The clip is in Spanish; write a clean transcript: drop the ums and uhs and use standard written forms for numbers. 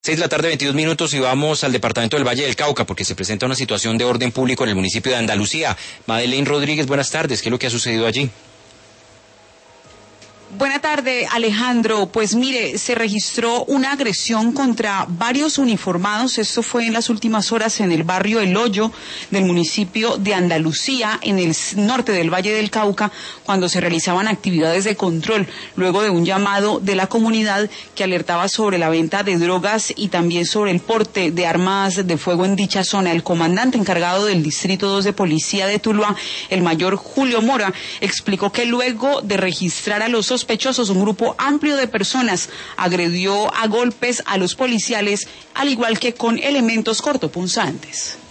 6 de la tarde, 22 minutos, y vamos al departamento del Valle del Cauca porque se presenta una situación de orden público en el municipio de Andalucía. Madeleine Rodríguez, buenas tardes. ¿Qué es lo que ha sucedido allí? Buena tarde, Alejandro. Pues mire, se registró una agresión contra varios uniformados. Esto fue en las últimas horas en el barrio El Hoyo del municipio de Andalucía, en el norte del Valle del Cauca, cuando se realizaban actividades de control, luego de un llamado de la comunidad que alertaba sobre la venta de drogas y también sobre el porte de armas de fuego en dicha zona. El comandante encargado del Distrito 2 de Policía de Tuluá, el mayor Julio Mora, explicó que luego de registrar a los sospechosos, un grupo amplio de personas agredió a golpes a los policiales, al igual que con elementos cortopunzantes.